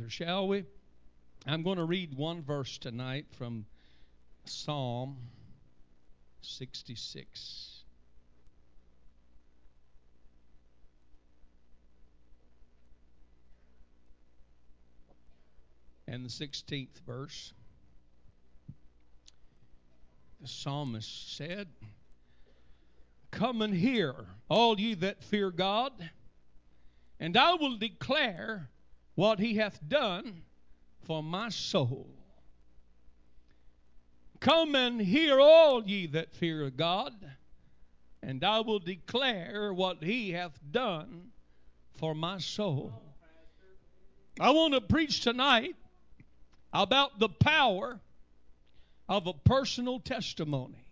Shall we? I'm going to read one verse tonight from Psalm 66. And the 16th verse. The psalmist said, "Come and hear, all ye that fear God, and I will declare what he hath done for my soul." Come and hear, all ye that fear God, and I will declare what he hath done for my soul. I want to preach tonight about the power of a personal testimony.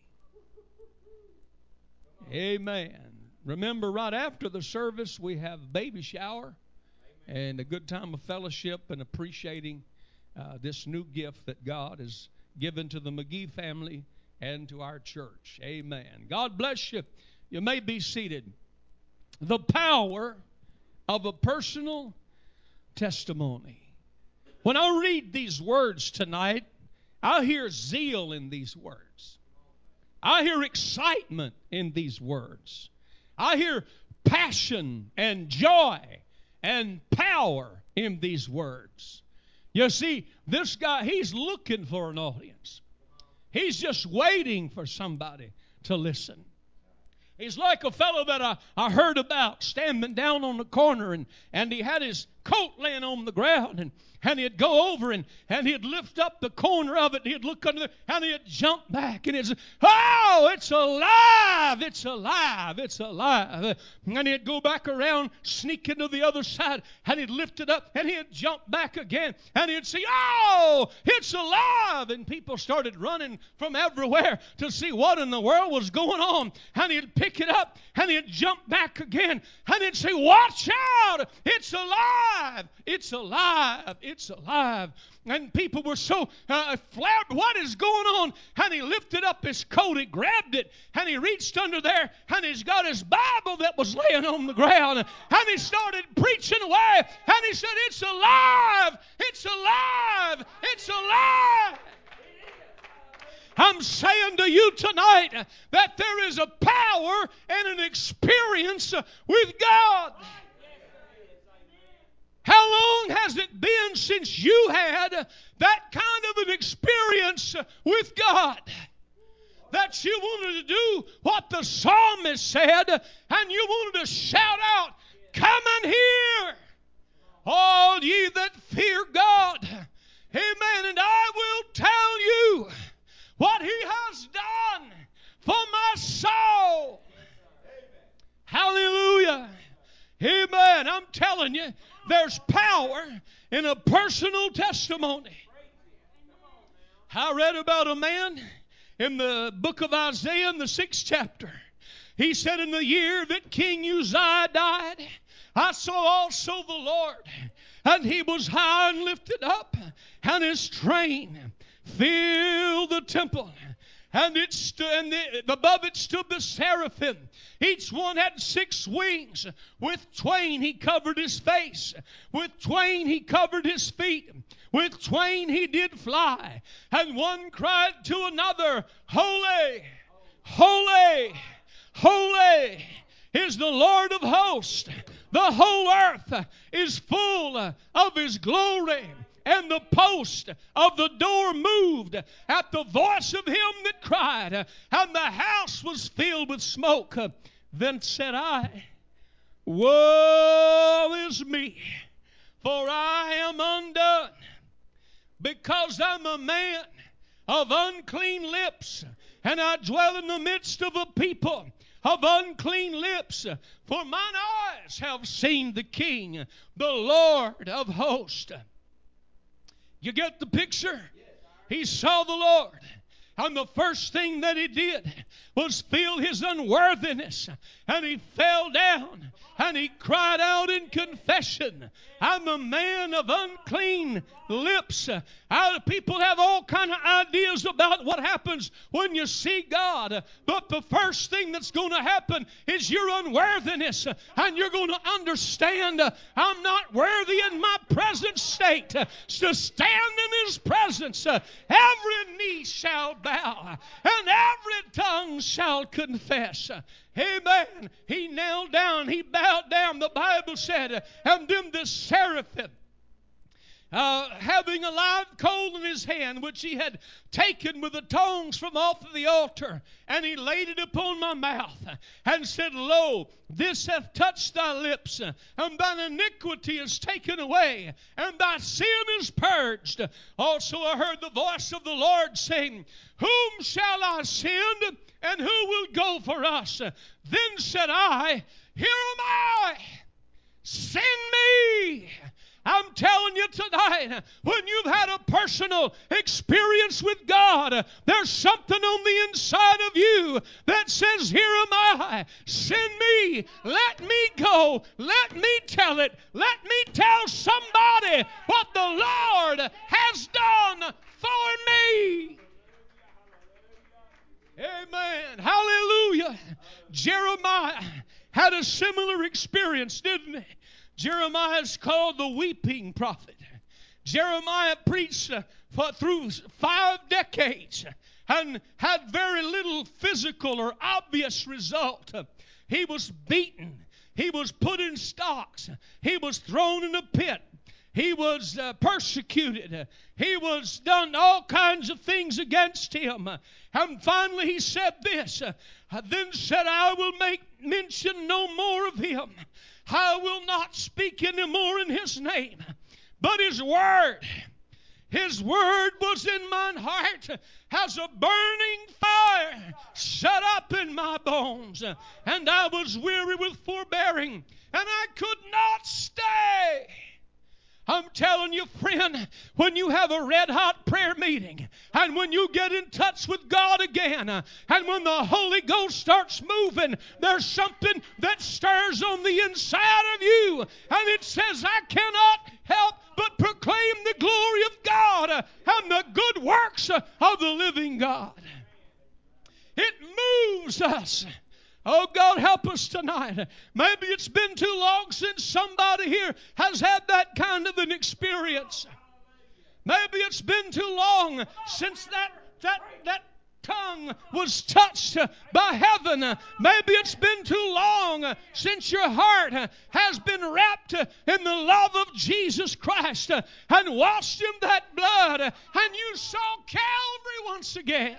Amen. Remember, right after the service, we have baby shower and a good time of fellowship and appreciating this new gift that God has given to the McGee family and to our church. Amen. God bless you. You may be seated. The power of a personal testimony. When I read these words tonight, I hear zeal in these words. I hear excitement in these words. I hear passion and joy and power in these words. You see, this guy, he's looking for an audience. He's just waiting for somebody to listen. He's like a fellow that I heard about standing down on the corner, and he had his coat laying on the ground, and he'd go over and he'd lift up the corner of it, and he'd look under there, and he'd jump back, and he'd say, "Oh, it's alive, it's alive, it's alive." And he'd go back around, sneak into the other side, and he'd lift it up, and he'd jump back again, and he'd say, "Oh, it's alive." And people started running from everywhere to see what in the world was going on. And he'd pick it up, and he'd jump back again, and he'd say, "Watch out, it's alive, it's alive, it's alive." And people were so flattered, what is going on? And he lifted up his coat, he grabbed it, and he reached under there, and he's got his Bible that was laying on the ground, and he started preaching away, and he said, "It's alive, it's alive, it's alive." I'm saying to you tonight that there is a power and an experience with God. How long has it been since you had that kind of an experience with God? That you wanted to do what the psalmist said, and you wanted to shout out, "Come and hear, all ye that fear God." Amen. And I will tell you what he has done for my soul. Hallelujah. Amen. I'm telling you, there's power in a personal testimony. I read about a man in the book of Isaiah in the 6th chapter. He said, "In the year that King Uzziah died, I saw also the Lord, and he was high and lifted up, and his train filled the temple. And above it stood the seraphim. Each one had 6 wings. With twain he covered his face. With twain he covered his feet. With twain he did fly. And one cried to another, Holy, holy, holy is the Lord of hosts. The whole earth is full of his glory. And the post of the door moved at the voice of him that cried, and the house was filled with smoke. Then said I, Woe is me, for I am undone, because I'm a man of unclean lips, and I dwell in the midst of a people of unclean lips. For mine eyes have seen the King, the Lord of hosts. You get the picture? He saw the Lord, And the first thing that he did was feel his unworthiness. And he fell down and he cried out in confession, I'm a man of unclean lips. People have all kind of ideas about what happens when you see God. But the first thing that's going to happen is your unworthiness. And you're going to understand I'm not worthy in my present state to stand in His presence. Every knee shall bow and every tongue shall confess. Amen. He knelt down. He bowed down. The Bible said, and then the seraphim, having a live coal in his hand, which he had taken with the tongs from off of the altar, and he laid it upon my mouth, and said, Lo, this hath touched thy lips, and thine iniquity is taken away, and thy sin is purged. Also I heard the voice of the Lord saying, Whom shall I send, and who will go for us? Then said I, Here am I, send me. I'm telling you tonight, when you've had a personal experience with God, there's something on the inside of you that says, Here am I, send me, let me go, let me tell it, let me tell somebody what the Lord has done for me. Amen. Hallelujah. Jeremiah had a similar experience, didn't he? Jeremiah is called the weeping prophet. Jeremiah preached through 5 decades and had very little physical or obvious result. He was beaten. He was put in stocks. He was thrown in a pit. He was persecuted. He was done all kinds of things against him. And finally he said this, Then said I will make mention no more of him. I will not speak any more in his name. But his word was in mine heart as a burning fire shut up in my bones. And I was weary with forbearing, and I could not stay. I'm telling you, friend, when you have a red-hot prayer meeting and when you get in touch with God again and when the Holy Ghost starts moving, there's something that stirs on the inside of you and it says, I cannot help but proclaim the glory of God and the good works of the living God. It moves us. Oh, God, help us tonight. Maybe it's been too long since somebody here has had that kind of an experience. Maybe it's been too long since that tongue was touched by heaven. Maybe it's been too long since your heart has been wrapped in the love of Jesus Christ and washed in that blood and you saw Calvary once again.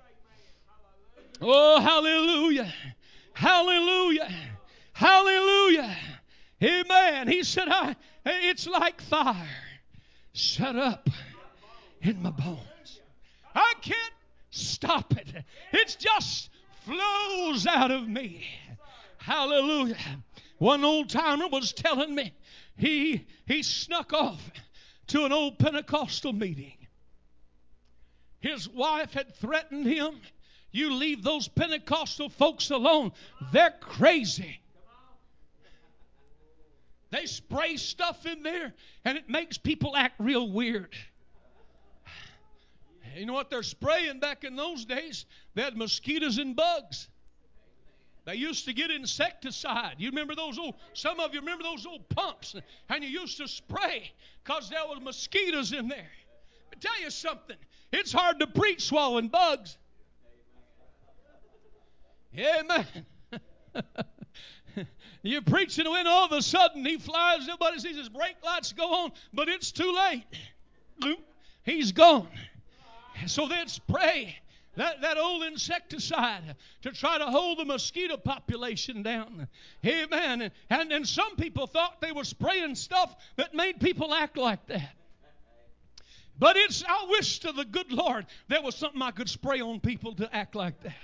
Oh, hallelujah. Hallelujah. Hallelujah. Amen. He said, it's like fire shut up in my bones. I can't stop it. It just flows out of me. Hallelujah. One old timer was telling me he snuck off to an old Pentecostal meeting. His wife had threatened him. You leave those Pentecostal folks alone. They're crazy. They spray stuff in there and it makes people act real weird. You know what they're spraying back in those days? They had mosquitoes and bugs. They used to get insecticide. You remember those old, some of you remember those old pumps, and you used to spray because there were mosquitoes in there. Let me tell you something. It's hard to preach swallowing bugs. Amen. You're preaching when all of a sudden he flies, nobody sees his brake lights go on, but it's too late. He's gone. So they'd spray that old insecticide to try to hold the mosquito population down. Amen. And some people thought they were spraying stuff that made people act like that. But I wish to the good Lord there was something I could spray on people to act like that.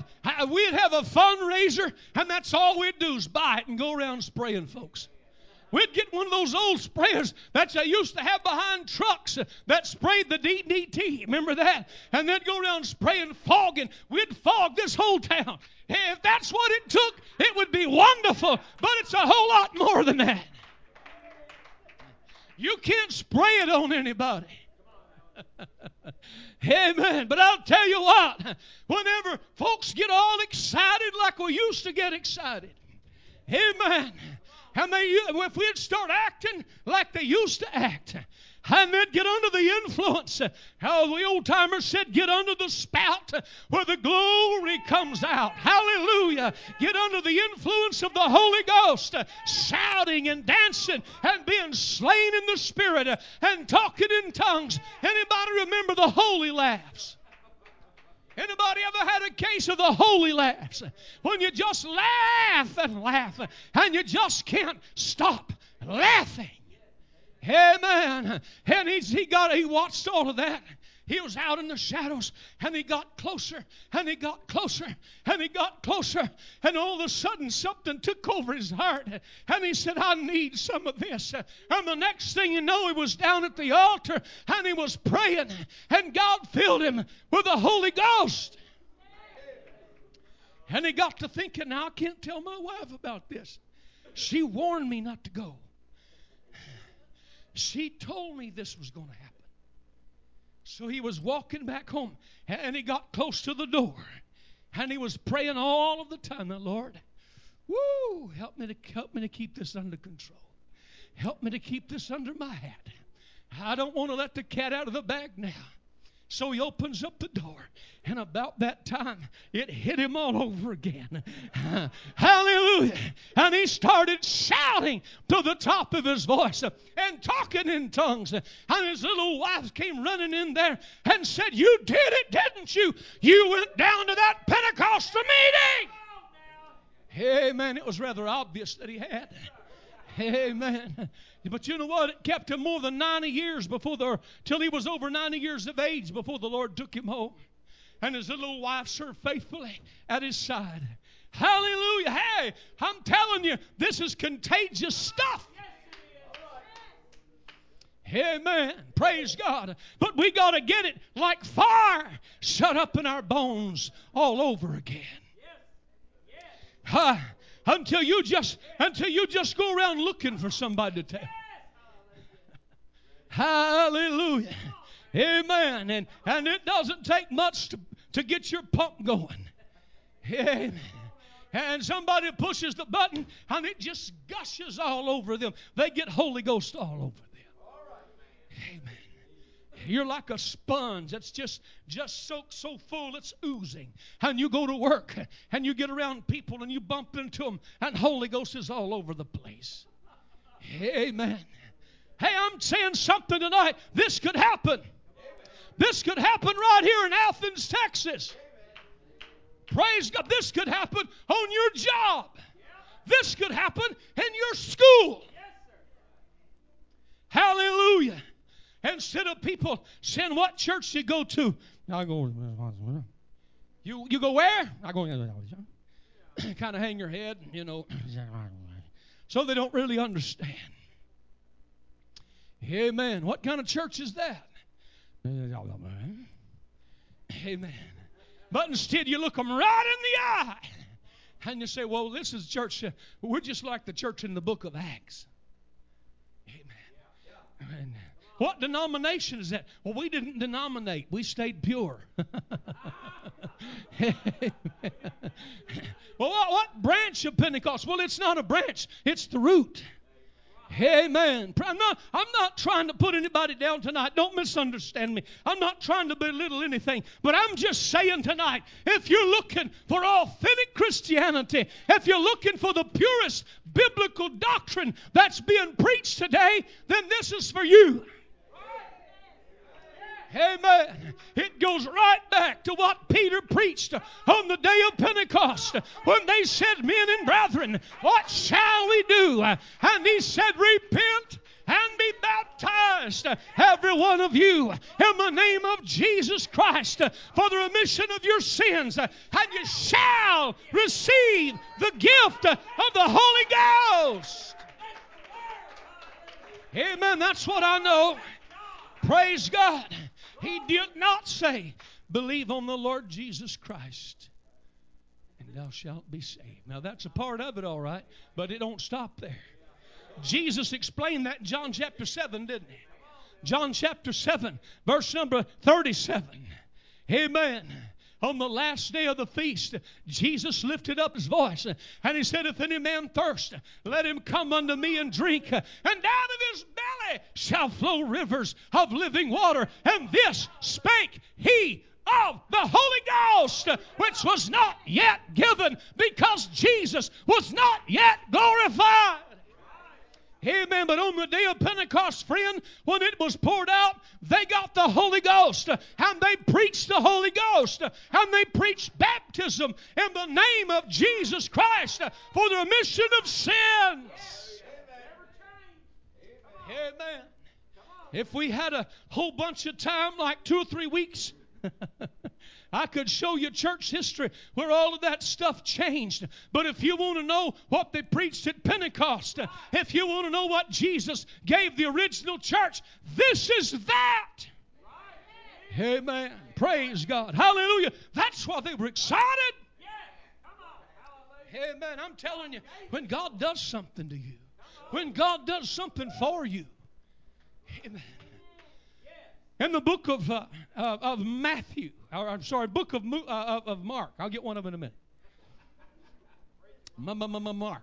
We'd have a fundraiser, and that's all we'd do is buy it and go around spraying folks. we'd get one of those old sprayers that they used to have behind trucks that sprayed the DDT. Remember that? And then go around spraying, fogging. We'd fog this whole town. If that's what it took, it would be wonderful. But it's a whole lot more than that. You can't spray it on anybody. Amen. But I'll tell you what, whenever folks get all excited like we used to get excited, amen, and if we'd start acting like they used to act, and they'd get under the influence, how the old-timers said, get under the spout where the glory comes out. Hallelujah. Get under the influence of the Holy Ghost, shouting and dancing and being slain in the Spirit and talking in tongues. Anybody remember the holy laughs? Anybody ever had a case of the holy laughs? When you just laugh and laugh and you just can't stop laughing. Amen. And he watched all of that. He was out in the shadows, and he got closer, and he got closer, and he got closer, and all of a sudden something took over his heart, and he said, I need some of this. And the next thing you know, he was down at the altar, and he was praying, and God filled him with the Holy Ghost. And he got to thinking, now I can't tell my wife about this. She warned me not to go. She told me this was going to happen. So he was walking back home, and he got close to the door, and he was praying all of the time, now, Lord, help me to keep this under control. Help me to keep this under my hat. I don't want to let the cat out of the bag now. So he opens up the door, and about that time, it hit him all over again. Hallelujah. And he started shouting to the top of his voice and talking in tongues. And his little wife came running in there and said, you did it, didn't you? You went down to that Pentecostal meeting. Amen. It was rather obvious that he had. Amen. But you know what? It kept him more than 90 years till he was over 90 years of age before the Lord took him home. And his little wife served faithfully at his side. Hallelujah. Hey, I'm telling you, this is contagious stuff. Amen. Praise God. But we got to get it like fire shut up in our bones all over again. Until you just go around looking for somebody to tell. Hallelujah. Amen. And it doesn't take much to get your pump going. Amen. And somebody pushes the button and it just gushes all over them. They get Holy Ghost all over them. Amen. You're like a sponge that's just soaked so full it's oozing. And you go to work and you get around people and you bump into them and Holy Ghost is all over the place. Amen. Hey, I'm saying something tonight. This could happen. This could happen right here in Athens, Texas. Praise God. This could happen on your job. This could happen in your school. Hallelujah. Instead of people saying, what church you go to? I go, you go where? I go, kind of hang your head, so they don't really understand. Amen. What kind of church is that? Amen. But instead you look them right in the eye and you say, well, this is church. We're just like the church in the book of Acts. Amen. What denomination is that? Well, we didn't denominate. We stayed pure. Well, what branch of Pentecost? Well, it's not a branch. It's the root. Amen. I'm not trying to put anybody down tonight. Don't misunderstand me. I'm not trying to belittle anything. But I'm just saying tonight, if you're looking for authentic Christianity, if you're looking for the purest biblical doctrine that's being preached today, then this is for you. Amen. It goes right back to what Peter preached on the day of Pentecost when they said, men and brethren, what shall we do? And he said, repent and be baptized, every one of you, in the name of Jesus Christ, for the remission of your sins, and you shall receive the gift of the Holy Ghost. Amen. That's what I know. Praise God. He did not say, believe on the Lord Jesus Christ, and thou shalt be saved. Now that's a part of it, all right, but it don't stop there. Jesus explained that in John chapter 7, didn't he? John chapter 7, verse number 37. Amen. On the last day of the feast, Jesus lifted up his voice and he said, if any man thirst, let him come unto me and drink. And out of his belly shall flow rivers of living water. And this spake he of the Holy Ghost, which was not yet given, because Jesus was not yet glorified. Amen. But on the day of Pentecost, friend, when it was poured out, they got the Holy Ghost, and they preached the Holy Ghost, and they preached baptism in the name of Jesus Christ for the remission of sins. Amen. If we had a whole bunch of time, like 2 or 3 weeks, I could show you church history where all of that stuff changed. But if you want to know what they preached at Pentecost, if you want to know what Jesus gave the original church, this is that. Amen. Praise God. Hallelujah. That's why they were excited. Amen. I'm telling you, when God does something to you, when God does something for you, amen. In the book of Matthew, or I'm sorry, book of Mark. I'll get one of them in a minute. Mark.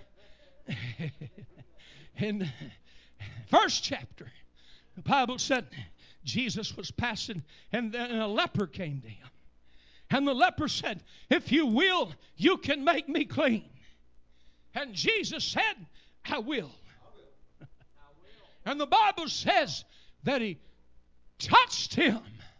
In the first chapter, the Bible said Jesus was passing, and then a leper came to him. And the leper said, if you will, you can make me clean. And Jesus said, I will. And the Bible says that he touched him.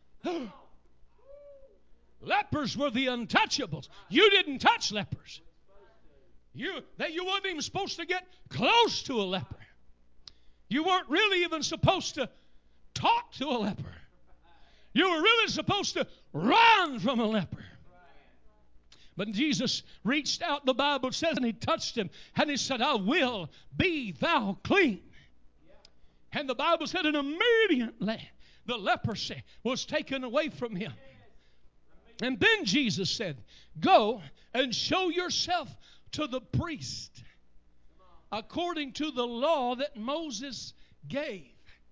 Lepers were the untouchables. You didn't touch lepers. You weren't even supposed to get close to a leper. You weren't really even supposed to talk to a leper. You were really supposed to run from a leper. But Jesus reached out, the Bible says, and he touched him, and he said, I will, be thou clean. And the Bible said, and immediately the leprosy was taken away from him. And then Jesus said, go and show yourself to the priest according to the law that Moses gave.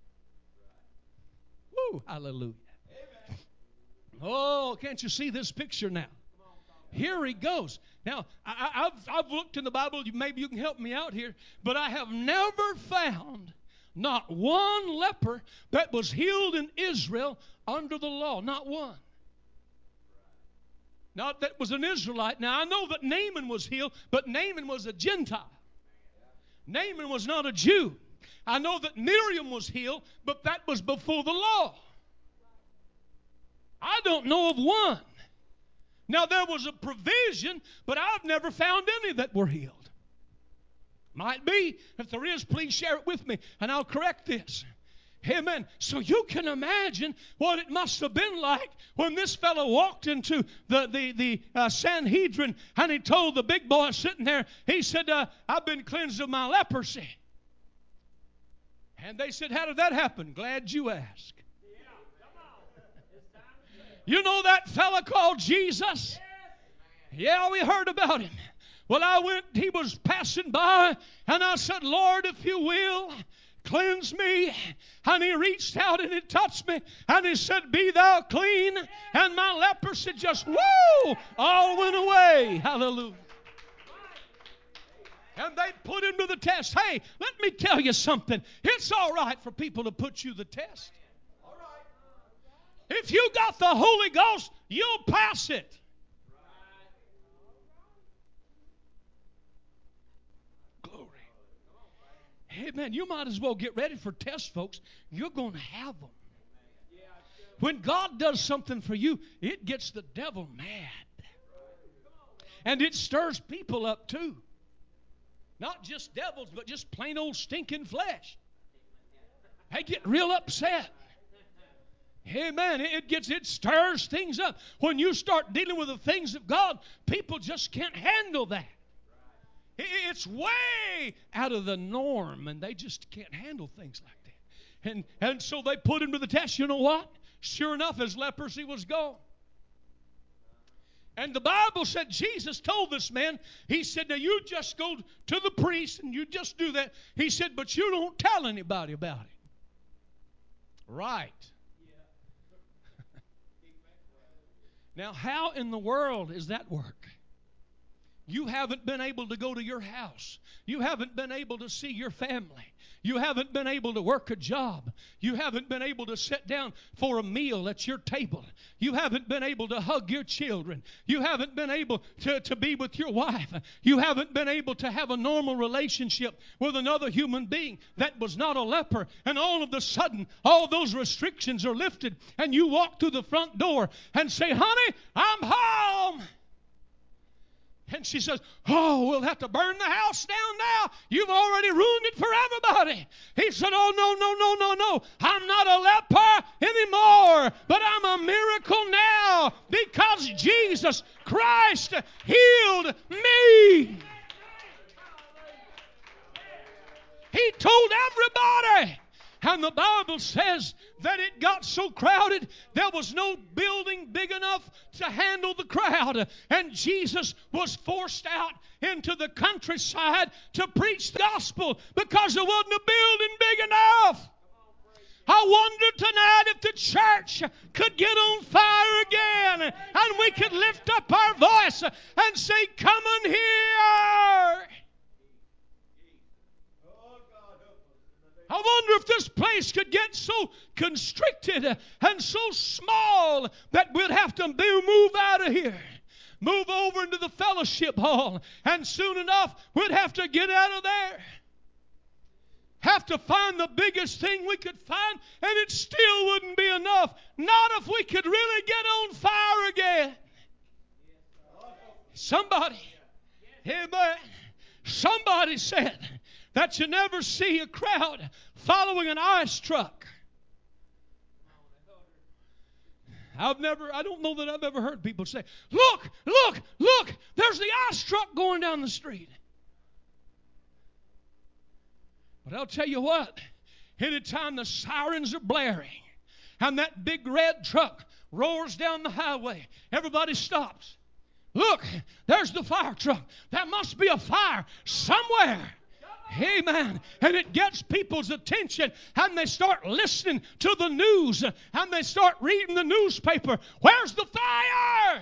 Woo, hallelujah. Oh, can't you see this picture now? Here he goes. Now, I've looked in the Bible. Maybe you can help me out here. But I have never found not one leper that was healed in Israel under the law. Not one. Not that was an Israelite. Now, I know that Naaman was healed, but Naaman was a Gentile. Naaman was not a Jew. I know that Miriam was healed, but that was before the law. I don't know of one. Now, there was a provision, but I've never found any that were healed. Might be. If there is, please share it with me, and I'll correct this. Amen. So you can imagine what it must have been like when this fellow walked into the Sanhedrin, and he told the big boy sitting there, he said, I've been cleansed of my leprosy. And they said, how did that happen? Glad you asked. You know that fella called Jesus? Yeah, we heard about him. Well, he was passing by, and I said, Lord, if you will, cleanse me. And he reached out and he touched me, and he said, be thou clean. And my leprosy just, whoo, all went away. Hallelujah. And they put him to the test. Hey, let me tell you something. It's all right for people to put you the test. If you got the Holy Ghost, you'll pass it. Glory. Amen. You might as well get ready for tests, folks. You're going to have them. When God does something for you, it gets the devil mad. And it stirs people up too. Not just devils, but just plain old stinking flesh. They get real upset. Amen. It stirs things up. When you start dealing with the things of God, people just can't handle that. It's way out of the norm, and they just can't handle things like that. And so they put him to the test. You know what? Sure enough, his leprosy was gone. And the Bible said Jesus told this man, he said, now you just go to the priest and you just do that. He said, but you don't tell anybody about it. Right. Now, how in the world is that work? You haven't been able to go to your house. You haven't been able to see your family. You haven't been able to work a job. You haven't been able to sit down for a meal at your table. You haven't been able to hug your children. You haven't been able to be with your wife. You haven't been able to have a normal relationship with another human being that was not a leper. And all of a sudden, all those restrictions are lifted. And you walk through the front door and say, honey, I'm home. And she says, oh, we'll have to burn the house down now. You've already ruined it for everybody. He said, oh, no. I'm not a leper anymore, but I'm a miracle now because Jesus Christ healed me. He told everybody. And the Bible says that it got so crowded, there was no building big enough to handle the crowd. And Jesus was forced out into the countryside to preach the gospel because there wasn't a building big enough. I wonder tonight if the church could get on fire again and we could lift up our voice and say, come on here. I wonder if this place could get so constricted and so small that we'd have to move out of here. Move over into the fellowship hall. And soon enough, we'd have to get out of there. Have to find the biggest thing we could find, and it still wouldn't be enough. Not if we could really get on fire again. Somebody, amen. Somebody said that you never see a crowd following an ice truck. I don't know that I've ever heard people say, look, there's the ice truck going down the street. But I'll tell you what, anytime the sirens are blaring and that big red truck roars down the highway, everybody stops. Look, there's the fire truck. There must be a fire somewhere. Amen. And it gets people's attention, and they start listening to the news, and they start reading the newspaper. Where's the fire?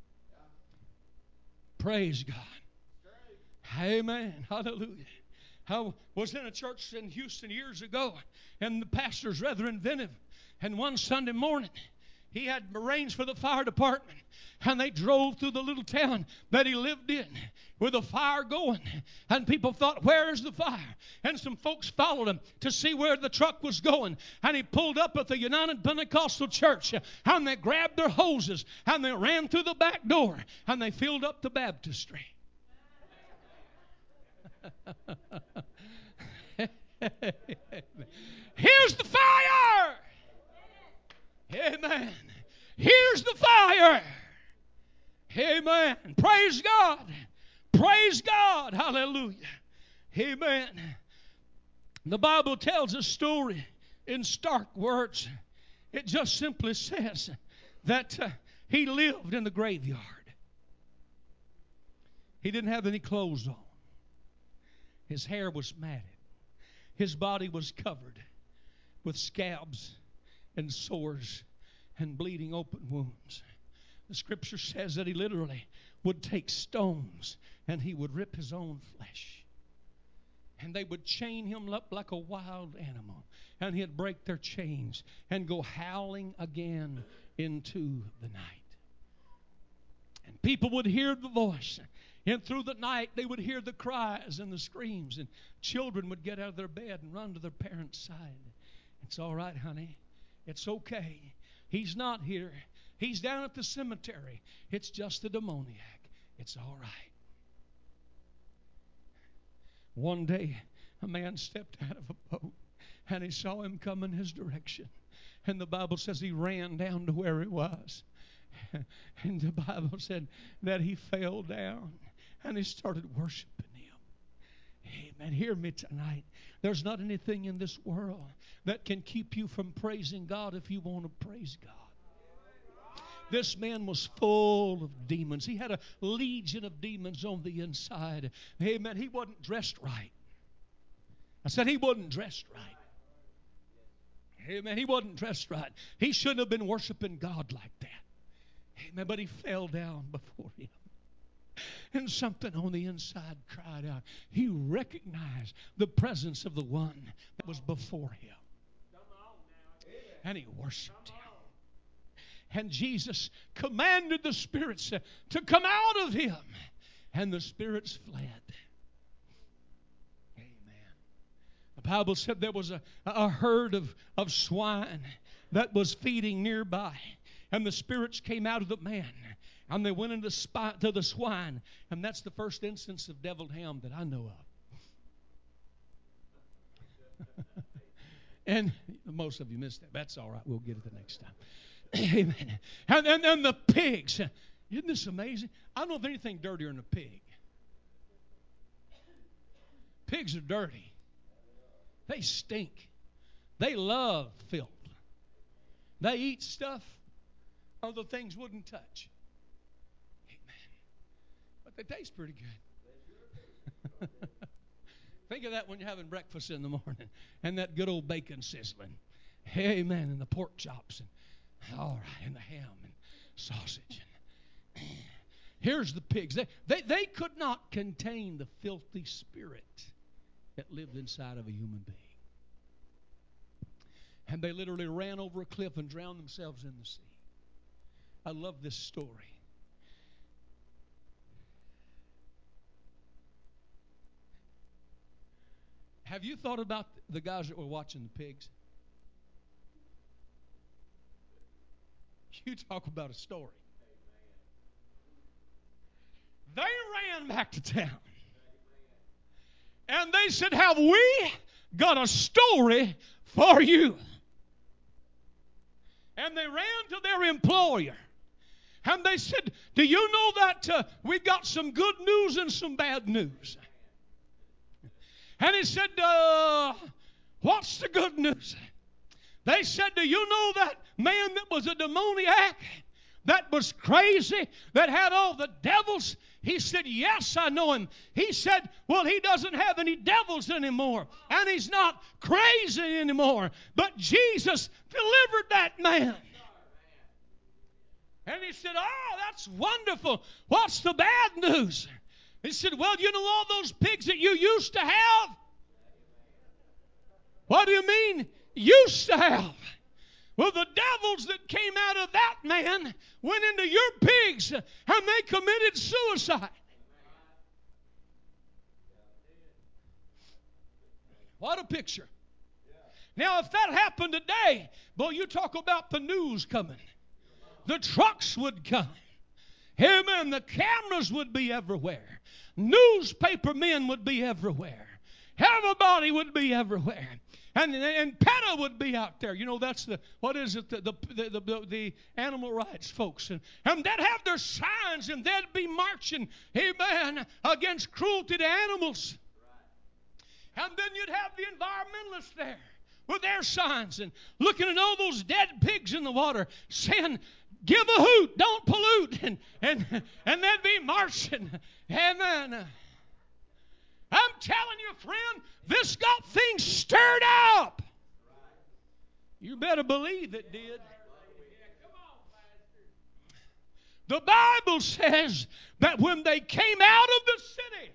Praise God. Amen. Hallelujah. I was in a church in Houston years ago, and the pastor's rather inventive. And one Sunday morning, he had arranged for the fire department, and they drove through the little town that he lived in with a fire going. And people thought, where is the fire? And some folks followed him to see where the truck was going. And he pulled up at the United Pentecostal Church, and they grabbed their hoses, and they ran through the back door, and they filled up the baptistry. Here's the fire! Amen. Here's the fire. Amen. Praise God. Praise God. Hallelujah. Amen. The Bible tells a story in stark words. It just simply says that he lived in the graveyard. He didn't have any clothes on. His hair was matted. His body was covered with scabs and sores and bleeding open wounds. The scripture says that he literally would take stones and he would rip his own flesh. And they would chain him up like a wild animal. And he'd break their chains and go howling again into the night. And people would hear the voice. And through the night, they would hear the cries and the screams. And children would get out of their bed and run to their parents' side. It's all right, honey. It's okay. He's not here. He's down at the cemetery. It's just a demoniac. It's all right. One day, a man stepped out of a boat, and he saw him come in his direction. And the Bible says he ran down to where he was. And the Bible said that he fell down, and he started worshiping him. Amen. Hear me tonight. There's not anything in this world that can keep you from praising God if you want to praise God. This man was full of demons. He had a legion of demons on the inside. Amen. He wasn't dressed right. I said he wasn't dressed right. Amen. He wasn't dressed right. He shouldn't have been worshiping God like that. Amen. But he fell down before him. And something on the inside cried out. He recognized the presence of the one that was before him. And he worshiped him. And Jesus commanded the spirits to come out of him. And the spirits fled. Amen. The Bible said there was a herd of swine that was feeding nearby. And the spirits came out of the man. And they went into to the swine. And that's the first instance of deviled ham that I know of. And most of you missed that. That's all right. We'll get it the next time. Amen. And the pigs. Isn't this amazing? I don't know of anything dirtier than a pig. Pigs are dirty. They stink. They love filth. They eat stuff other things wouldn't touch. Amen. But they taste pretty good. Think of that when you're having breakfast in the morning and that good old bacon sizzling. Amen. And the pork chops and all right, and the ham and sausage. Here's the pigs. They could not contain the filthy spirit that lived inside of a human being. And they literally ran over a cliff and drowned themselves in the sea. I love this story. Have you thought about the guys that were watching the pigs? You talk about a story. They ran back to town. And they said, have we got a story for you? And they ran to their employer. And they said, do you know that we've got some good news and some bad news? And he said, what's the good news? They said, do you know that man that was a demoniac, that was crazy, that had all the devils? He said, yes, I know him. He said, well, he doesn't have any devils anymore, and he's not crazy anymore. But Jesus delivered that man. And he said, oh, that's wonderful. What's the bad news? He said, well, you know all those pigs that you used to have? What do you mean, used to have? Well, the devils that came out of that man went into your pigs and they committed suicide. What a picture. Now, if that happened today, boy, you talk about the news coming. The trucks would come. Amen. The cameras would be everywhere. Newspaper men would be everywhere. Everybody would be everywhere. And PETA would be out there. You know, that's the animal rights folks. And they'd have their signs and they'd be marching, amen, against cruelty to animals. And then you'd have the environmentalists there with their signs and looking at all those dead pigs in the water saying, give a hoot, don't pollute. And they'd be marching. Amen. I'm telling you, friend, this got things stirred up. You better believe it did. The Bible says that when they came out of the city,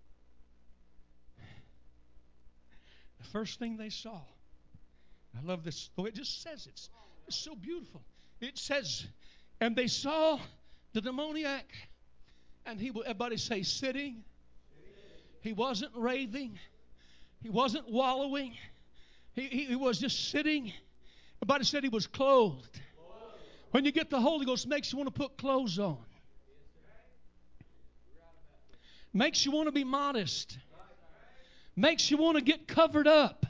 the first thing they saw, I love this, the way it just says it. It's so beautiful. It says, and they saw the demoniac, and everybody say, sitting. He wasn't raving. He wasn't wallowing. He was just sitting. Everybody said he was clothed. When you get the Holy Ghost, it makes you want to put clothes on. Makes you want to be modest. Makes you want to get covered up.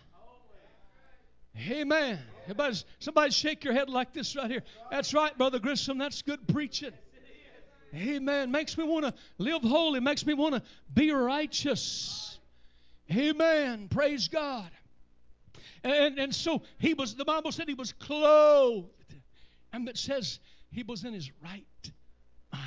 Amen. Somebody shake your head like this right here. That's right, Brother Grissom. That's good preaching. Amen. Makes me want to live holy. Makes me want to be righteous. Amen. Praise God. And so the Bible said he was clothed. And it says he was in his right mind.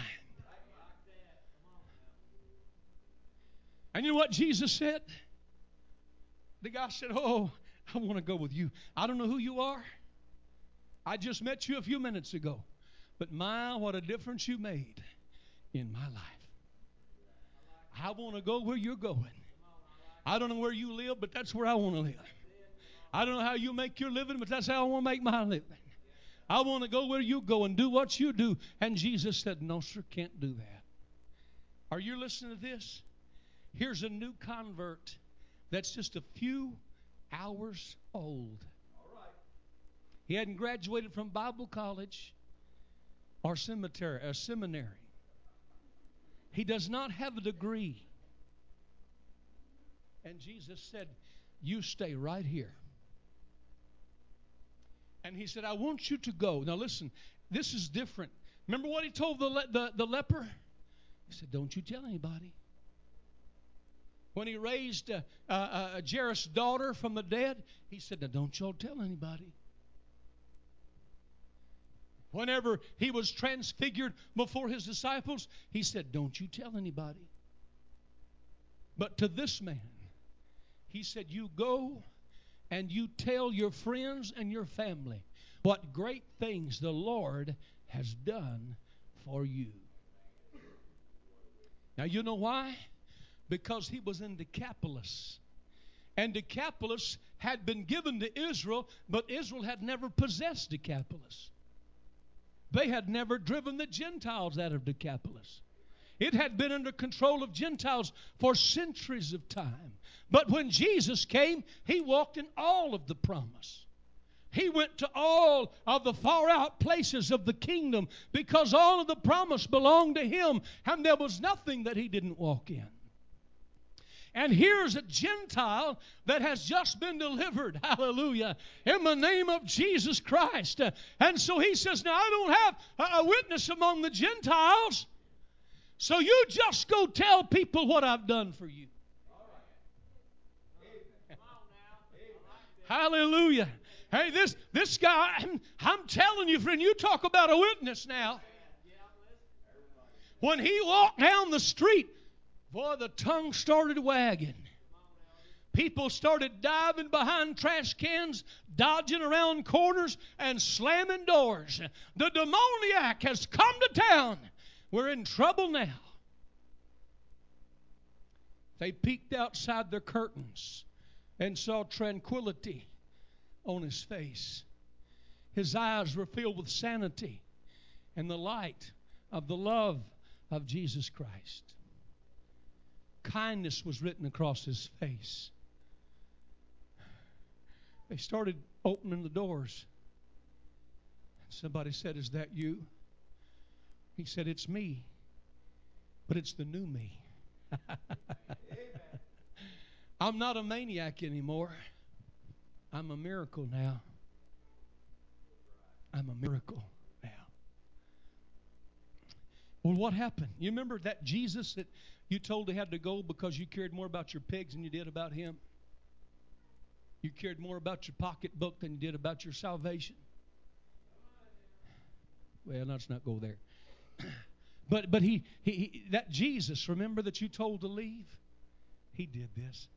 And you know what Jesus said? The guy said, oh, I want to go with you. I don't know who you are. I just met you a few minutes ago. But my, what a difference you made in my life. I want to go where you're going. I don't know where you live, but that's where I want to live. I don't know how you make your living, but that's how I want to make my living. I want to go where you go and do what you do. And Jesus said, no, sir, can't do that. Are you listening to this? Here's a new convert that's just a few hours old. He hadn't graduated from Bible college or seminary. He does not have a degree. And Jesus said, you stay right here. And he said, I want you to go. Now listen, this is different. Remember what he told the leper? He said, don't you tell anybody. When he raised Jairus' daughter from the dead, he said, now don't y'all tell anybody. Whenever he was transfigured before his disciples, he said, don't you tell anybody. But to this man, he said, you go and you tell your friends and your family what great things the Lord has done for you. Now you know why? Because he was in Decapolis. And Decapolis had been given to Israel, but Israel had never possessed Decapolis. They had never driven the Gentiles out of Decapolis. It had been under control of Gentiles for centuries of time. But when Jesus came, he walked in all of the promise. He went to all of the far out places of the kingdom because all of the promise belonged to him, and there was nothing that he didn't walk in. And here's a Gentile that has just been delivered, hallelujah, in the name of Jesus Christ. And so he says, now I don't have a witness among the Gentiles, so you just go tell people what I've done for you. Hallelujah. Hey, this guy, I'm telling you, friend, you talk about a witness now. When he walked down the street, boy, the tongue started wagging. People started diving behind trash cans, dodging around corners, and slamming doors. The demoniac has come to town. We're in trouble now. They peeked outside their curtains and saw tranquility on his face. His eyes were filled with sanity and the light of the love of Jesus Christ. Kindness was written across his face. They started opening the doors. Somebody said, is that you? He said, it's me, but it's the new me. I'm not a maniac anymore. I'm a miracle now. I'm a miracle now. Well, what happened? You remember that Jesus that you told he had to go because you cared more about your pigs than you did about him? You cared more about your pocketbook than you did about your salvation? Well, let's not go there. But he that Jesus, remember, that you told to leave? He did this.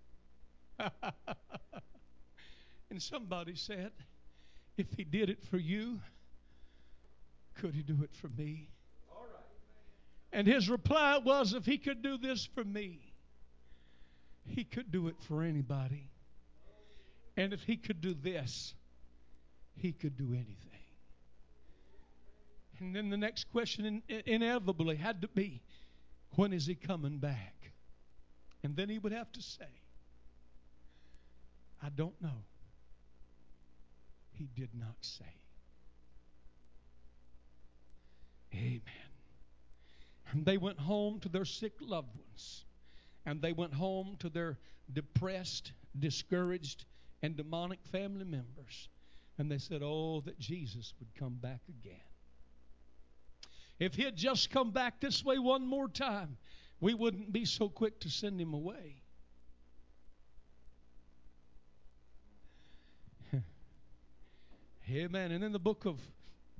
And somebody said, if he did it for you, could he do it for me? All right. And his reply was, if he could do this for me, he could do it for anybody. And if he could do this, he could do anything. And then the next question inevitably had to be, when is he coming back? And then he would have to say, I don't know. He did not say. Amen. And they went home to their sick loved ones. And they went home to their depressed, discouraged, and demonic family members. And they said, oh, that Jesus would come back again. If he had just come back this way one more time, we wouldn't be so quick to send him away. Amen. And in the book of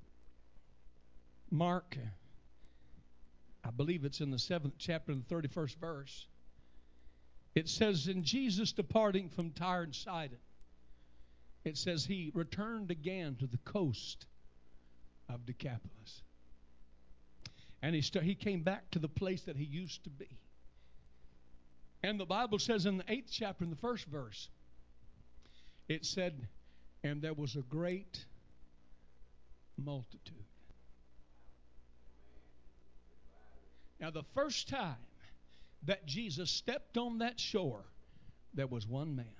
Mark, I believe it's in the 7th chapter and the 31st verse, it says, in Jesus departing from Tyre and Sidon, it says he returned again to the coast of Decapolis. And he came back to the place that he used to be. And the Bible says in the 8th chapter, in the 1st verse, it said, and there was a great multitude. Now, the first time that Jesus stepped on that shore, there was one man.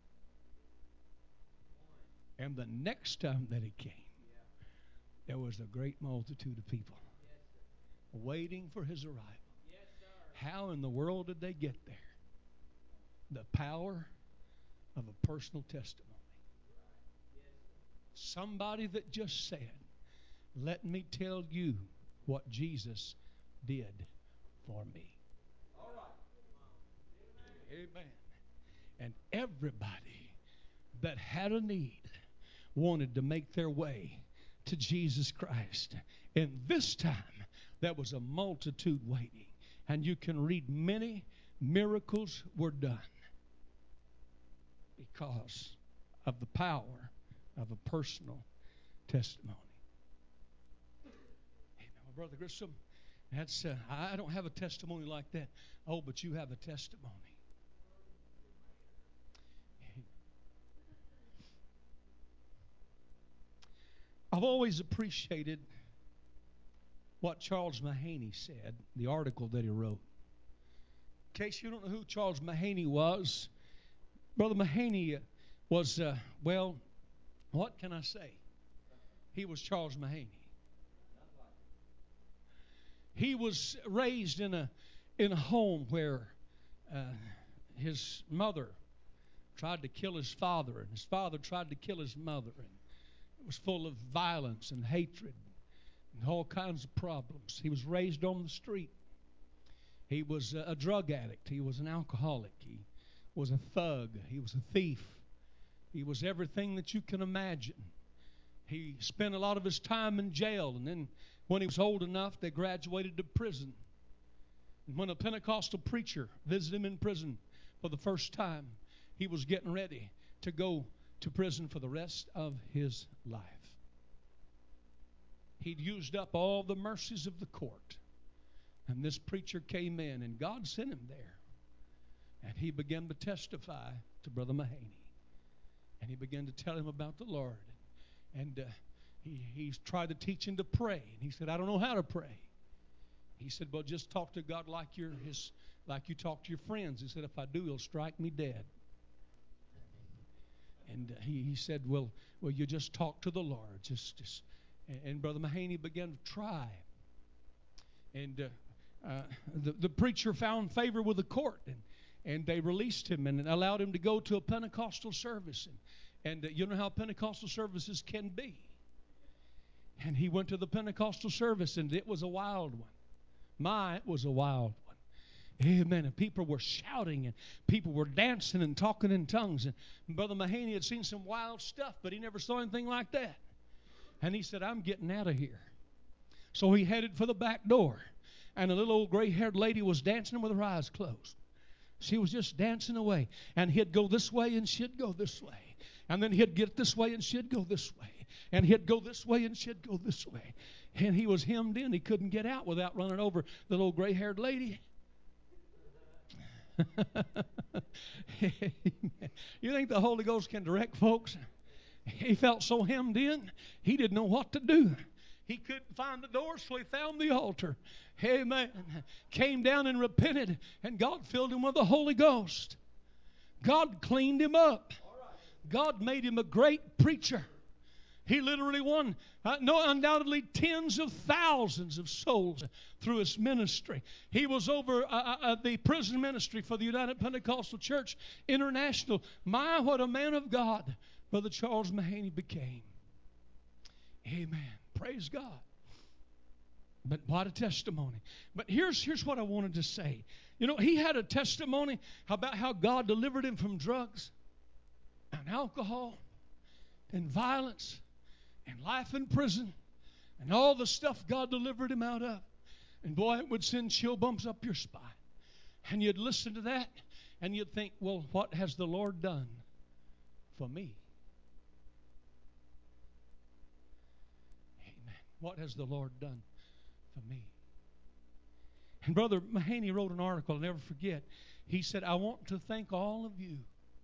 And the next time that he came, there was a great multitude of people waiting for his arrival. How in the world did they get there? The power of a personal testimony. Somebody that just said, let me tell you what Jesus did for me. All right. Amen. And everybody that had a need wanted to make their way to Jesus Christ. And this time, there was a multitude waiting. And you can read many miracles were done because of the power of a personal testimony. Amen. Well, Brother Grissom, that's I don't have a testimony like that. Oh, but you have a testimony. I've always appreciated what Charles Mahaney said, the article that he wrote. In case you don't know who Charles Mahaney was, Brother Mahaney was, well, what can I say? He was Charles Mahaney. He was raised in a home where his mother tried to kill his father, and his father tried to kill his mother, and it was full of violence and hatred and all kinds of problems. He was raised on the street. He was a drug addict. He was an alcoholic. He was a thug. He was a thief. He was everything that you can imagine. He spent a lot of his time in jail, and then when he was old enough, they graduated to prison. And when a Pentecostal preacher visited him in prison for the first time, he was getting ready to go to prison for the rest of his life. He'd used up all the mercies of the court. And this preacher came in, and God sent him there. And he began to testify to Brother Mahaney. And he began to tell him about the Lord. And he tried to teach him to pray. And he said, I don't know how to pray. He said, well, just talk to God like you talk to your friends. He said, if I do, he'll strike me dead. And he said, well, you just talk to the Lord. And Brother Mahaney began to try. And the preacher found favor with the court, and they released him and allowed him to go to a Pentecostal service. And you know how Pentecostal services can be. And he went to the Pentecostal service, and it was a wild one. It was a wild one. Amen. And people were shouting, and people were dancing and talking in tongues. And Brother Mahaney had seen some wild stuff, but he never saw anything like that. And he said, I'm getting out of here. So he headed for the back door. And a little old gray-haired lady was dancing with her eyes closed. She was just dancing away. And he'd go this way, and she'd go this way. And then he'd get this way, and she'd go this way. And he'd go this way, and she'd go this way. And he was hemmed in. He couldn't get out without running over the little gray-haired lady. You think the Holy Ghost can direct folks? He felt so hemmed in, he didn't know what to do. He couldn't find the door, so he found the altar. Amen. Came down and repented, and God filled him with the Holy Ghost. God cleaned him up. God made him a great preacher. He literally won, undoubtedly, tens of thousands of souls through his ministry. He was over the prison ministry for the United Pentecostal Church International. My, what a man of God Brother Charles Mahaney became. Amen. Praise God. But what a testimony. But here's what I wanted to say. You know, he had a testimony about how God delivered him from drugs and alcohol and violence and life in prison and all the stuff God delivered him out of. And boy, it would send chill bumps up your spine. And you'd listen to that and you'd think, well, what has the Lord done for me? Amen. What has the Lord done for me? And Brother Mahaney wrote an article I'll never forget. He said, I want to thank all of you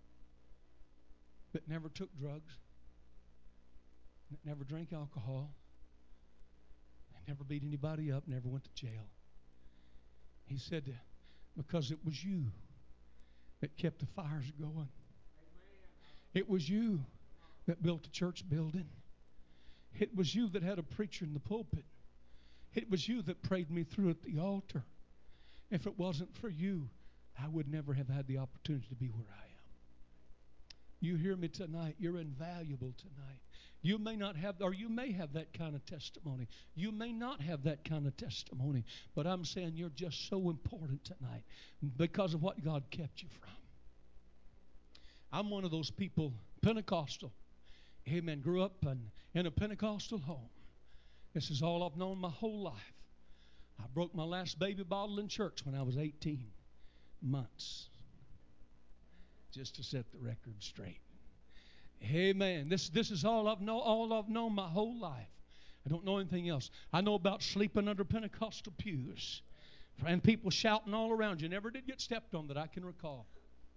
that never took drugs, that never drank alcohol, that never beat anybody up, never went to jail. He said, because it was you that kept the fires going. It was you that built a church building. It was you that had a preacher in the pulpit. It was you that prayed me through at the altar. If it wasn't for you, I would never have had the opportunity to be where I am. You hear me tonight? You're invaluable tonight. You may not have, or you may have that kind of testimony. You may not have that kind of testimony. But I'm saying you're just so important tonight because of what God kept you from. I'm one of those people, Pentecostal. Amen. Grew up in a Pentecostal home. This is all I've known my whole life. I broke my last baby bottle in church when I was 18 months. Just to set the record straight. Amen. This is all I've known my whole life. I don't know anything else. I know about sleeping under Pentecostal pews and people shouting all around you. Never did get stepped on that I can recall.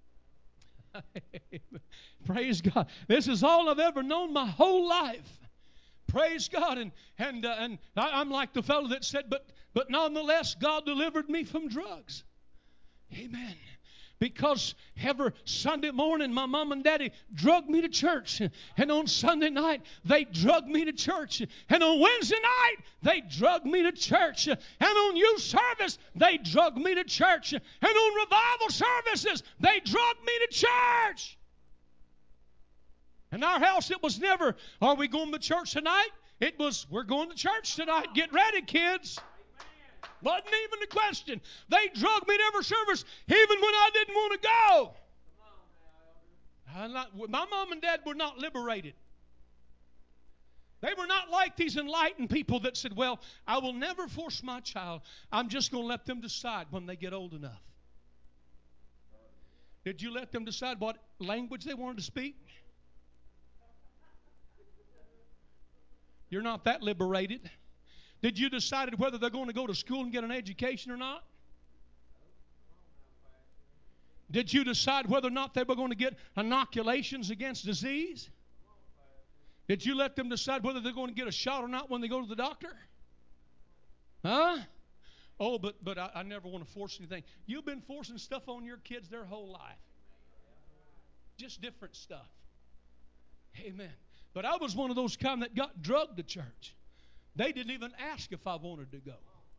Praise God. This is all I've ever known my whole life. Praise God. And I'm like the fellow that said, but nonetheless, God delivered me from drugs. Amen. Because every Sunday morning, my mom and daddy drugged me to church. And on Sunday night, they drugged me to church. And on Wednesday night, they drugged me to church. And on youth service, they drugged me to church. And on revival services, they drugged me to church. In our house, it was never, are we going to church tonight? It was, we're going to church tonight. Get ready, kids. Wasn't even a question. They drugged me to every service, even when I didn't want to go. My mom and dad were not liberated. They were not like these enlightened people that said, well, I will never force my child. I'm just going to let them decide when they get old enough. Did you let them decide what language they wanted to speak? You're not that liberated. Did you decide whether they're going to go to school and get an education or not? Did you decide whether or not they were going to get inoculations against disease? Did you let them decide whether they're going to get a shot or not when they go to the doctor? Huh? Oh, but I never want to force anything. You've been forcing stuff on your kids their whole life. Just different stuff. Amen. But I was one of those kind that got drugged to church. They didn't even ask if I wanted to go.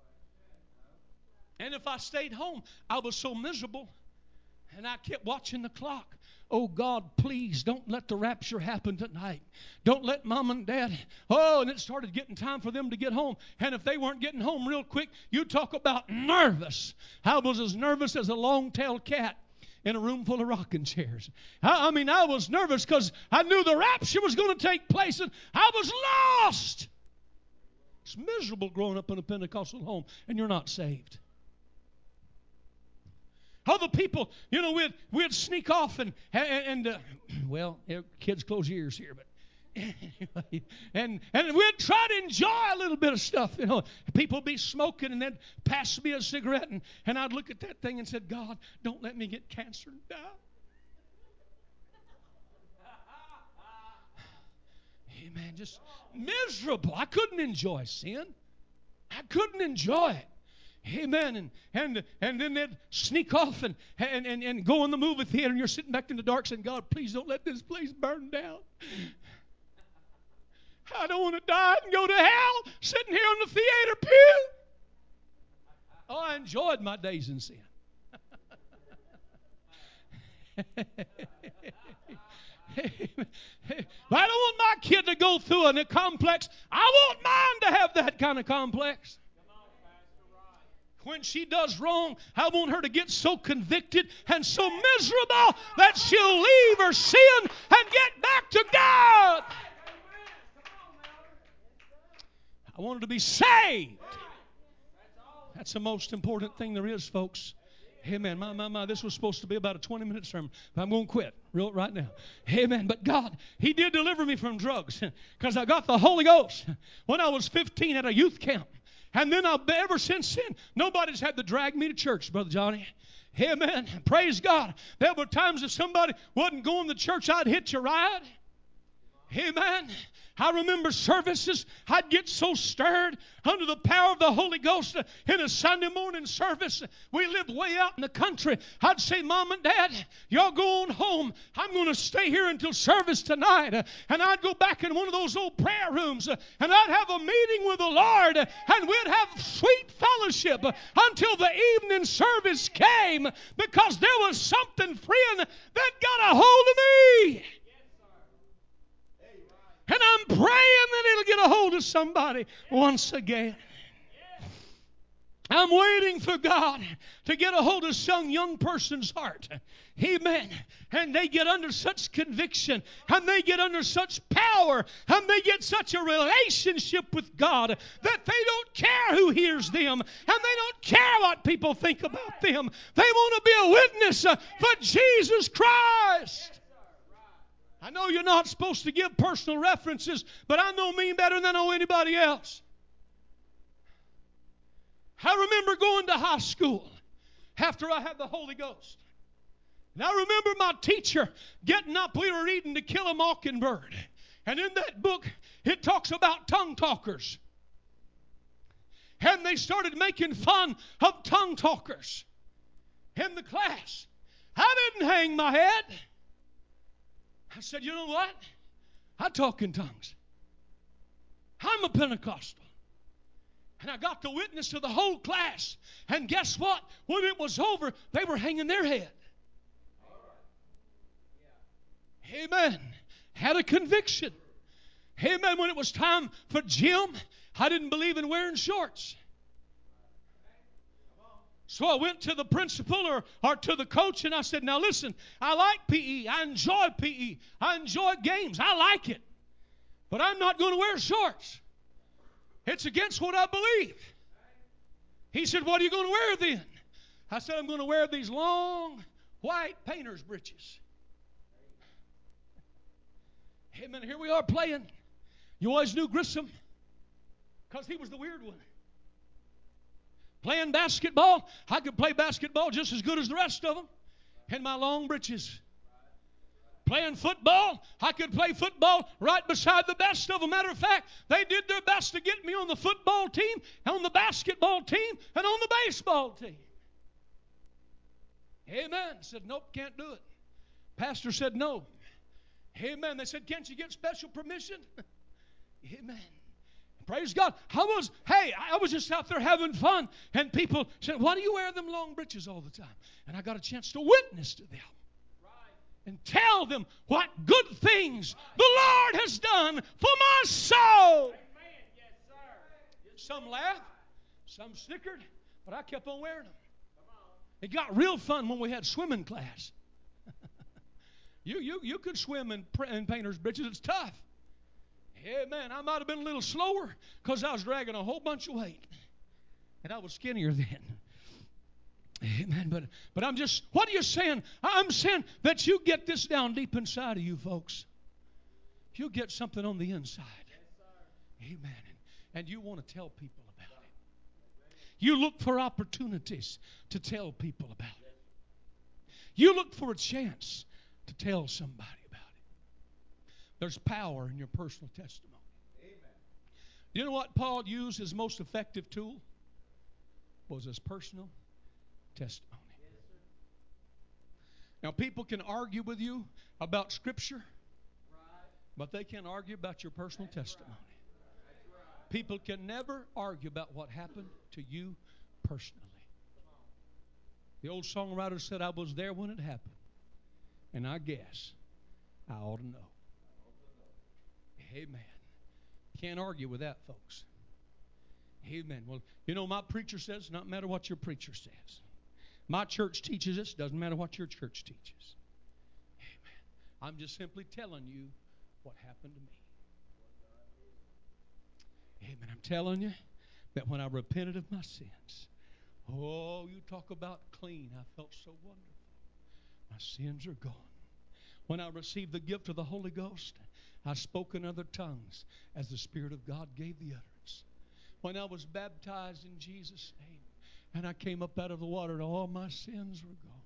And if I stayed home, I was so miserable. And I kept watching the clock. Oh, God, please don't let the rapture happen tonight. Don't let mom and dad. Oh, and it started getting time for them to get home. And if they weren't getting home real quick, you talk about nervous. I was as nervous as a long-tailed cat in a room full of rocking chairs. I was nervous because I knew the rapture was going to take place, and I was lost. It's miserable growing up in a Pentecostal home, and you're not saved. Other people, we'd sneak off and kids, close your ears here, but anyway, and we'd try to enjoy a little bit of stuff. People be smoking and they'd pass me a cigarette, and I'd look at that thing and said, God, don't let me get cancer and die. Amen. Just miserable. I couldn't enjoy sin. I couldn't enjoy it. Amen. And then they'd sneak off and go in the movie theater, and you're sitting back in the dark saying, God, please don't let this place burn down. I don't want to die and go to hell sitting here on the theater pew. Oh, I enjoyed my days in sin. But I don't want my kid to go through a complex. I want mine to have that kind of complex. When she does wrong, I want her to get so convicted and so miserable that she'll leave her sin and get back to God. I wanted to be saved. That's the most important thing there is, folks. Amen. My. This was supposed to be about a 20-minute sermon, but I'm going to quit right now. Amen. But God, He did deliver me from drugs because I got the Holy Ghost when I was 15 at a youth camp. And then ever since then, nobody's had to drag me to church, Brother Johnny. Amen. Praise God. There were times if somebody wasn't going to church, I'd hitch a ride. Amen. I remember services, I'd get so stirred under the power of the Holy Ghost in a Sunday morning service. We lived way out in the country. I'd say, Mom and Dad, y'all go on home. I'm going to stay here until service tonight. And I'd go back in one of those old prayer rooms and I'd have a meeting with the Lord and we'd have sweet fellowship until the evening service came, because there was something freeing that got a hold of me. And I'm praying that it'll get a hold of somebody once again. I'm waiting for God to get a hold of some young person's heart. Amen. And they get under such conviction, and they get under such power, and they get such a relationship with God that they don't care who hears them, and they don't care what people think about them. They want to be a witness for Jesus Christ. I know you're not supposed to give personal references, but I know me better than I know anybody else. I remember going to high school after I had the Holy Ghost. And I remember my teacher getting up. We were reading To Kill a Mockingbird. And in that book, it talks about tongue talkers. And they started making fun of tongue talkers in the class. I didn't hang my head. I said, you know what? I talk in tongues. I'm a Pentecostal. And I got to witness to the whole class. And guess what? When it was over, they were hanging their head. Amen. Had a conviction. Amen. When it was time for gym, I didn't believe in wearing shorts. So I went to the principal or to the coach and I said, now listen, I like PE. I enjoy PE. I enjoy games. I like it. But I'm not going to wear shorts. It's against what I believe. He said, what are you going to wear then? I said, I'm going to wear these long white painter's breeches. Amen. Here we are playing. You always knew Grissom because he was the weird one. Playing basketball, I could play basketball just as good as the rest of them in my long breeches. Playing football, I could play football right beside the best of them. Matter of fact, they did their best to get me on the football team, on the basketball team, and on the baseball team. Amen. Said, nope, can't do it. Pastor said no. Amen. They said, can't you get special permission? Amen. Praise God. I was just out there having fun. And people said, why do you wear them long breeches all the time? And I got a chance to witness to them. And tell them what good things the Lord has done for my soul. Some laughed, some snickered, but I kept on wearing them. It got real fun when we had swimming class. You could swim in painter's breeches. It's tough. Amen. I might have been a little slower because I was dragging a whole bunch of weight. And I was skinnier then. Amen. But I'm just, what are you saying? I'm saying that you get this down deep inside of you, folks. You get something on the inside. Amen. And you want to tell people about it. You look for opportunities to tell people about it. You look for a chance to tell somebody about it. There's power in your personal testimony. You know what Paul used his most effective tool? Was his personal testimony. Now, people can argue with you about Scripture, but they can't argue about your personal testimony. People can never argue about what happened to you personally. The old songwriter said, I was there when it happened, and I guess I ought to know. Amen. Can't argue with that, folks. Amen. Well, you know, my preacher says, not matter what your preacher says. My church teaches this, doesn't matter what your church teaches. Amen. I'm just simply telling you what happened to me. Amen. I'm telling you that when I repented of my sins, oh, you talk about clean. I felt so wonderful. My sins are gone. When I received the gift of the Holy Ghost, I spoke in other tongues as the Spirit of God gave the utterance. When I was baptized in Jesus' name, and I came up out of the water, and all my sins were gone.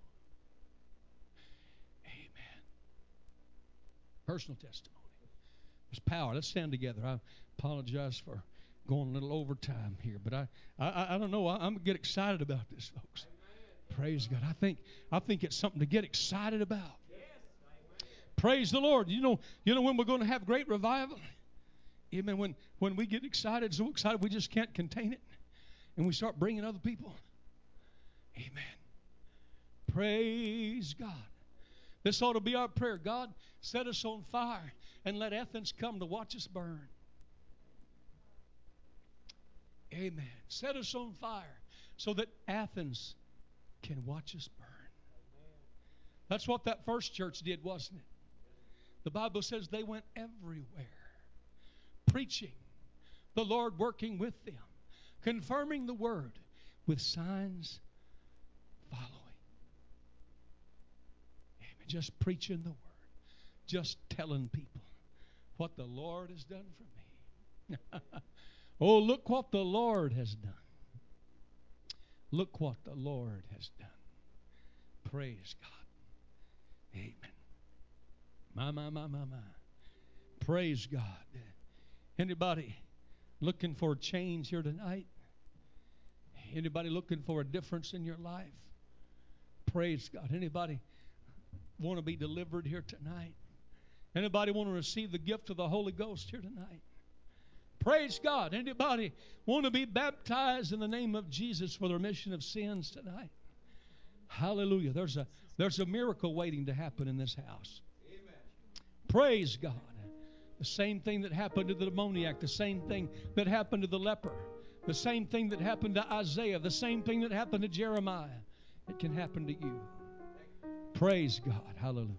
Amen. Personal testimony. There's power. Let's stand together. I apologize for going a little overtime here, but I don't know. I'm going to get excited about this, folks. Praise God. I think it's something to get excited about. Praise the Lord. You know when we're going to have great revival? Amen. When we get excited, so excited we just can't contain it, and we start bringing other people. Amen. Praise God. This ought to be our prayer. God, set us on fire and let Athens come to watch us burn. Amen. Set us on fire so that Athens can watch us burn. That's what that first church did, wasn't it? The Bible says they went everywhere, preaching, the Lord working with them, confirming the word with signs following. Amen. Just preaching the word, just telling people what the Lord has done for me. Oh, look what the Lord has done. Look what the Lord has done. Praise God. Amen. My. Praise God. Anybody looking for a change here tonight? Anybody looking for a difference in your life? Praise God. Anybody want to be delivered here tonight? Anybody want to receive the gift of the Holy Ghost here tonight? Praise God. Anybody want to be baptized in the name of Jesus for the remission of sins tonight? Hallelujah. There's a miracle waiting to happen in this house. Amen. Praise God. The same thing that happened to the demoniac, the same thing that happened to the leper, the same thing that happened to Isaiah, the same thing that happened to Jeremiah, it can happen to you. Praise God. Hallelujah.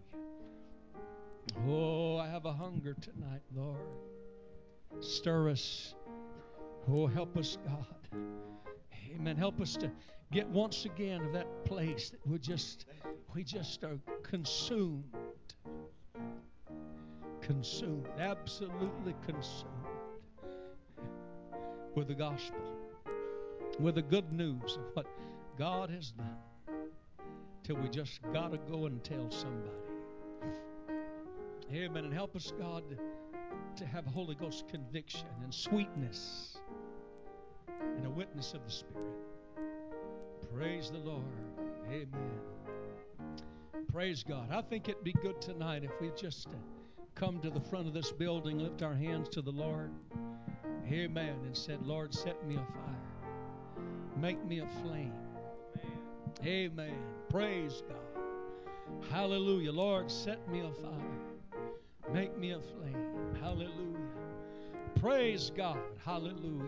Oh, I have a hunger tonight, Lord. Stir us. Oh, help us, God. Amen. Help us to get once again to that place that we just are consumed. Consumed. Absolutely consumed with the gospel. With the good news of what God has done. Till we just got to go and tell somebody. Amen. And help us, God, to have Holy Ghost conviction and sweetness and a witness of the Spirit. Praise the Lord. Amen. Praise God. I think it'd be good tonight if we just come to the front of this building, lift our hands to the Lord. Amen. And said, Lord, set me afire. Make me a flame. Amen. Praise God. Hallelujah. Lord, set me afire. Make me a flame. Hallelujah. Praise God. Hallelujah.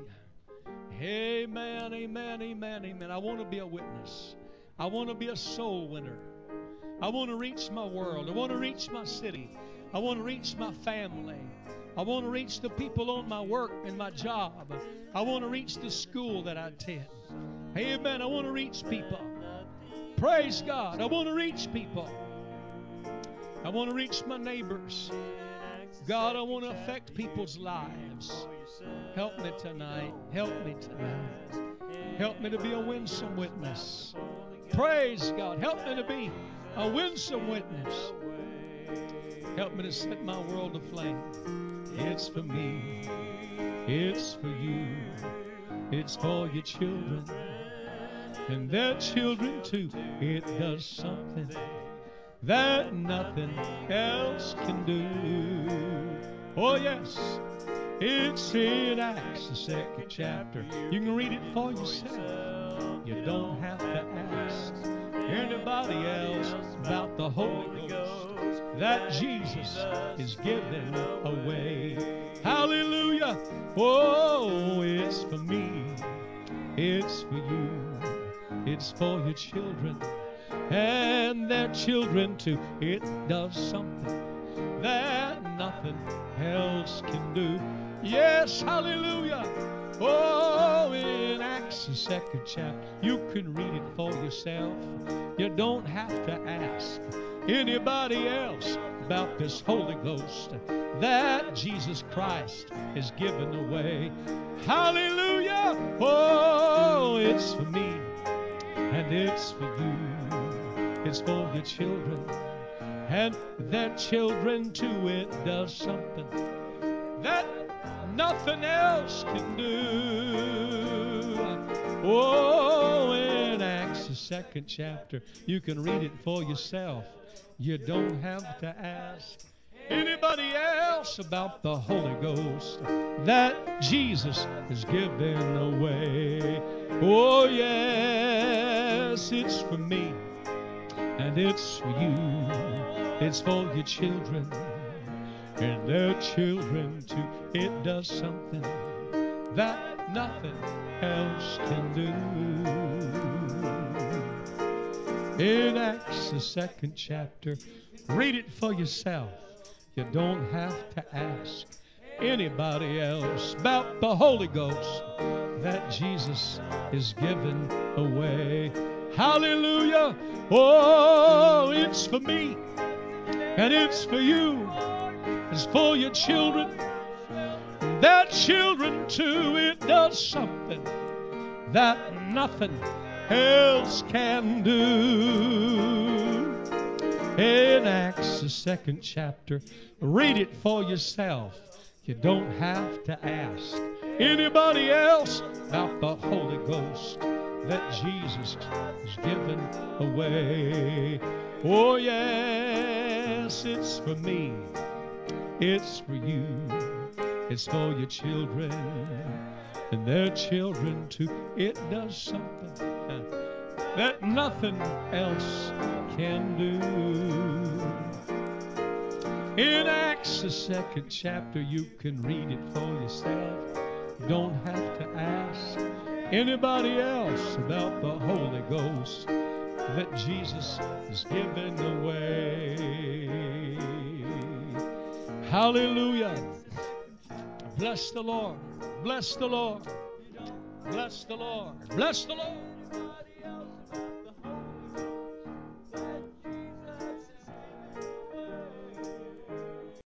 Amen, amen, amen, amen. I want to be a witness. I want to be a soul winner. I want to reach my world. I want to reach my city. I want to reach my family. I want to reach the people on my work and my job. I want to reach the school that I attend. Amen. I want to reach people. Praise God. I want to reach people. I want to reach my neighbors. God, I want to affect people's lives. Help me tonight. Help me tonight. Help me to be a winsome witness. Praise God. Help me to be a winsome witness. Help me to set my world aflame. It's for me. It's for you. It's for your children. And their children too. It does something that nothing else can do. Oh yes, it's in Acts, the 2nd chapter. You can read it for yourself. You don't have to ask anybody else about the Holy Ghost that Jesus is giving away. Hallelujah. Oh, it's for me. It's for you. It's for your children and their children too. It does something that nothing else can do. Yes, hallelujah. Oh, in Acts, the second chapter, you can read it for yourself. You don't have to ask anybody else about this Holy Ghost that Jesus Christ has given away. Hallelujah! Oh, it's for me and it's for you. It's for your children and their children too. It does something that nothing else can do. Oh, in Acts, the second chapter, you can read it for yourself. You don't have to ask anybody else about the Holy Ghost that Jesus has given away. Oh, yes, it's for me and it's for you. It's for your children and their children too. It does something that nothing else can do. In Acts, the second chapter, read it for yourself. You don't have to ask anybody else about the Holy Ghost that Jesus is giving away. Hallelujah! Oh, it's for me and it's for you. It's for your children, their children too. It does something that nothing else can do. In Acts, the second chapter, read it for yourself. You don't have to ask anybody else about the Holy Ghost that Jesus has given away. Oh, yes, it's for me. It's for you. It's for your children and their children too. It does something that nothing else can do. In Acts, the second chapter, you can read it for yourself. You don't have to ask anybody else about the Holy Ghost that Jesus has given away. Hallelujah. Bless the Lord. Bless the Lord. Bless the Lord. Bless the Lord.